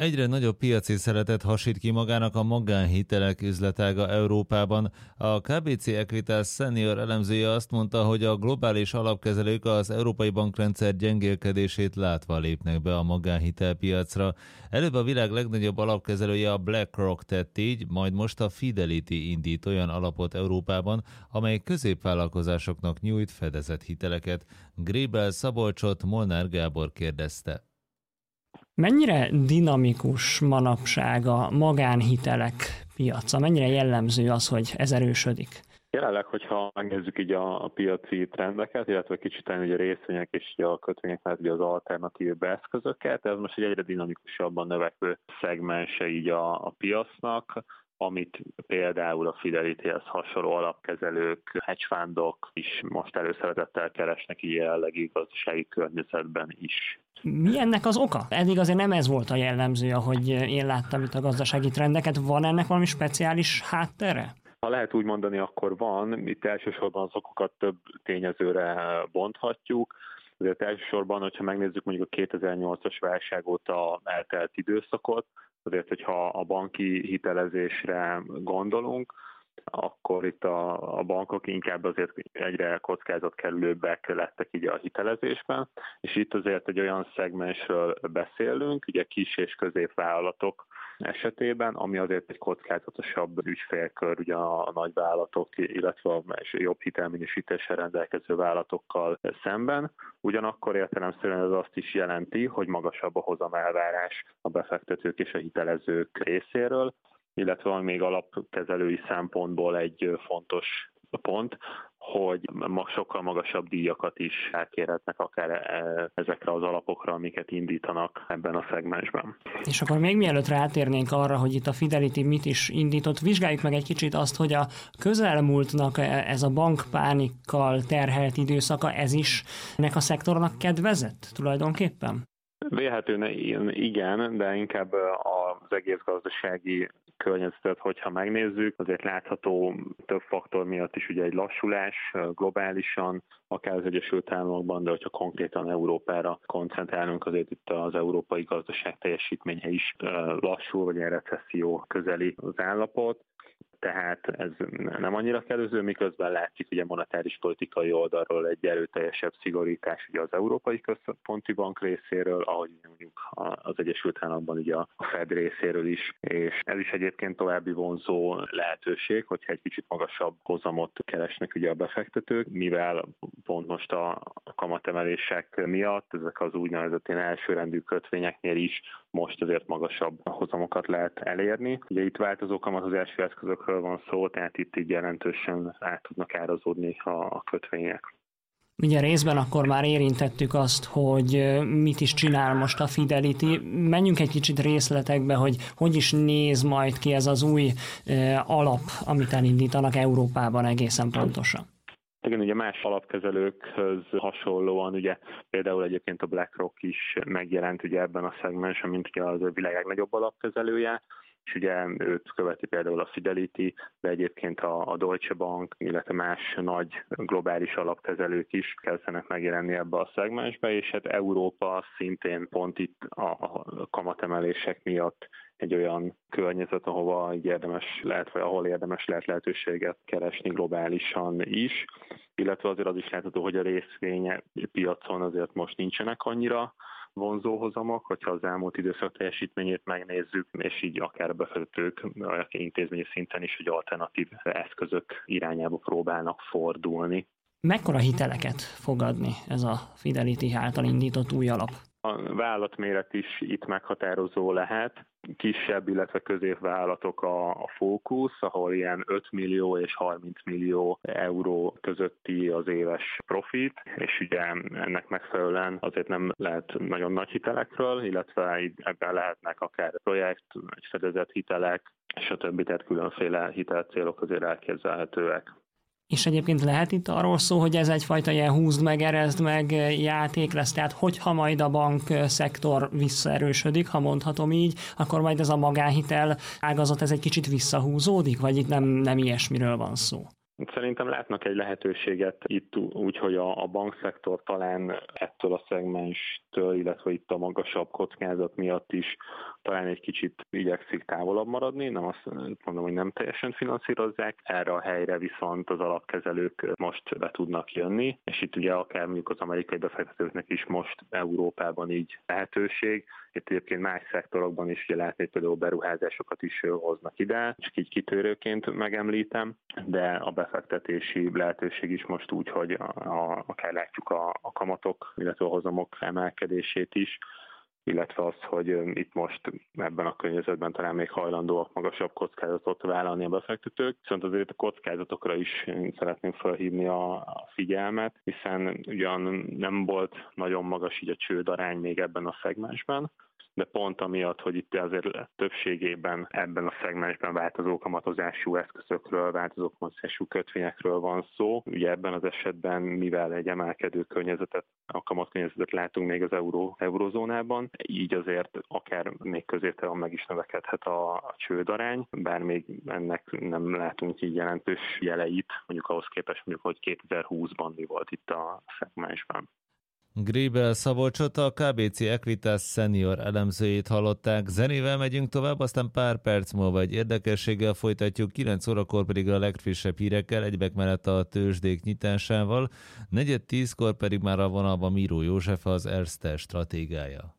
Egyre nagyobb piaci szeretet hasít ki magának a magánhitelek üzletága Európában. A KBC Equitas senior elemzője azt mondta, hogy a globális alapkezelők az európai bankrendszer gyengélkedését látva lépnek be a magánhitelpiacra. Előbb a világ legnagyobb alapkezelője a BlackRock tett így, majd most a Fidelity indít olyan alapot Európában, amely középvállalkozásoknak nyújt fedezett hiteleket. Grébel Szabolcsot Molnár Gábor kérdezte. Mennyire dinamikus manapság a magánhitelek piaca? Mennyire jellemző az, hogy ez erősödik? Jelenleg, hogyha megnézzük így a piaci trendeket, illetve kicsit ugye a részvények és a kötvények mellett ugye az alternatív eszközöket, ez most egy egyre dinamikusabban növekvő szegmense így a piacnak, amit például a Fidelityhez hasonló alapkezelők, hedge fundok is most előszeretettel keresnek így jelenlegi gazdasági környezetben is. Mi ennek az oka? Eddig azért nem ez volt a jellemző, ahogy én láttam itt a gazdasági trendeket. Van ennek valami speciális háttere? Ha lehet úgy mondani, akkor van. Itt elsősorban az okokat több tényezőre bonthatjuk. Azért elsősorban, hogyha megnézzük mondjuk a 2008-as válság óta eltelt időszakot, azért, hogyha a banki hitelezésre gondolunk, akkor itt a bankok inkább azért egyre kockázatkerülőbbek lettek így a hitelezésben, és itt azért egy olyan szegmensről beszélünk, ugye kis és középvállalatok esetében, ami azért egy kockázatosabb ügyfélkör ugye a nagyvállalatok, illetve a jobb hitelminősítéssel rendelkező vállalatokkal szemben. Ugyanakkor értelemszerűen ez azt is jelenti, hogy magasabb a hozamelvárás a befektetők és a hitelezők részéről, illetve még alapkezelői szempontból egy fontos pont, hogy sokkal magasabb díjakat is elkérhetnek akár ezekre az alapokra, amiket indítanak ebben a szegmensben. És akkor még mielőtt rátérnénk arra, hogy itt a Fidelity mit is indított, vizsgáljuk meg egy kicsit azt, hogy a közelmúltnak ez a bankpánikkal terhelt időszaka, ez is ennek a szektornak kedvezett tulajdonképpen? Vélhetően igen, de inkább az egész gazdasági környezetet, hogyha megnézzük, azért látható több faktor miatt is ugye egy lassulás globálisan, akár az Egyesült Államokban, de hogyha konkrétan Európára koncentrálunk, azért itt az európai gazdaság teljesítménye is lassul, vagy egy recesszió közeli az állapot. Tehát ez nem annyira kedvező, miközben látszik ugye monetáris politikai oldalról egy erőteljesebb szigorítás ugye az Európai Központi Bank részéről, ahogy mondjuk az Egyesült Államokban ugye a Fed részéről is, és ez is egyébként további vonzó lehetőség, hogyha egy kicsit magasabb hozamot keresnek ugye a befektetők, mivel pont most a kamatemelések miatt ezek az úgynevezett elsőrendű kötvényeknél is most azért magasabb hozamokat lehet elérni. Ugye itt változó kamatozású eszközökről van szó, tehát itt így jelentősen át tudnak árazódni a kötvények. Ugye részben akkor már érintettük azt, hogy mit is csinál most a Fidelity. Menjünk egy kicsit részletekbe, hogy is néz majd ki ez az új alap, amit elindítanak Európában egészen pontosan. Igen, ugye más alapkezelőkhöz hasonlóan, ugye például egyébként a BlackRock is megjelent ugye ebben a szegmensben, mint ugye az világ legnagyobb alapkezelője, és ugye őt követi például a Fidelity, de egyébként a Deutsche Bank, illetve más nagy globális alapkezelők is kezdenek megjelenni ebbe a szegmensbe, és hát Európa szintén pont itt a kamatemelések miatt egy olyan környezet, ahova érdemes lehet, vagy ahol érdemes lehet lehetőséget keresni globálisan is, illetve azért az is látható, hogy a részvénypiacon azért most nincsenek annyira vonzó hozamok, hogyha az elmúlt időszak teljesítményét megnézzük, és így akár a befektetők, akár intézményi szinten is, hogy alternatív eszközök irányába próbálnak fordulni. Mekkora hiteleket fog adni ez a Fidelity által indított új alap? A vállalatméret is itt meghatározó lehet. Kisebb, illetve középvállalatok a fókusz, ahol ilyen 5 millió és 30 millió euró közötti az éves profit, és ugye ennek megfelelően azért nem lehet nagyon nagy hitelekről, illetve ebben lehetnek akár projekt, vagy fedezett hitelek, és a többi, tehát különféle hitelcélok azért elképzelhetőek. És egyébként lehet itt arról szó, hogy ez egyfajta ilyen húzd meg, erezd meg játék lesz, tehát hogyha majd a bankszektor visszaerősödik, ha mondhatom így, akkor majd ez a magánhitel ágazat ez egy kicsit visszahúzódik, vagy itt nem ilyesmiről van szó? Szerintem látnak egy lehetőséget itt úgy, hogy a bankszektor talán ettől a szegmenstől, illetve itt a magasabb kockázat miatt is talán egy kicsit igyekszik távolabb maradni, nem azt mondom, hogy nem teljesen finanszírozzák, erre a helyre viszont az alapkezelők most be tudnak jönni, és itt ugye akár mondjuk az amerikai befektetőknek is most Európában így lehetőség. Itt egyébként más szektorokban is ugye látni, például beruházásokat is hoznak ide, csak így kitörőként megemlítem, de a befektetési lehetőség is most úgy, hogy akár látjuk a kamatok, illetve a hozamok emelkedését is, illetve az, hogy itt most ebben a környezetben talán még hajlandóak magasabb kockázatot vállalni a befektetők, viszont azért a kockázatokra is szeretném felhívni a figyelmet, hiszen ugyan nem volt nagyon magas így a csődarány még ebben a szegmensben, de pont amiatt, hogy itt azért többségében ebben a szegmensben változó kamatozású eszközökről, változó kamatozású kötvényekről van szó. Ugye ebben az esetben, mivel egy emelkedő környezetet, a kamatkörnyezetet látunk még az eurozónában, így azért akár még középtávon meg is növekedhet a csődarány, bár még ennek nem látunk így jelentős jeleit, mondjuk ahhoz képest, mondjuk, hogy 2020-ban mi volt itt a szegmensben. Grébel Szabolcsot, a KBC Equitas senior elemzőjét hallották. Zenével megyünk tovább, aztán pár perc múlva egy érdekességgel folytatjuk, 9 órakor pedig a legfrissebb hírekkel, egybek mellett a tőzsdék nyitásával, 9:10-kor pedig már a vonalban Miró József, az Erste stratégája.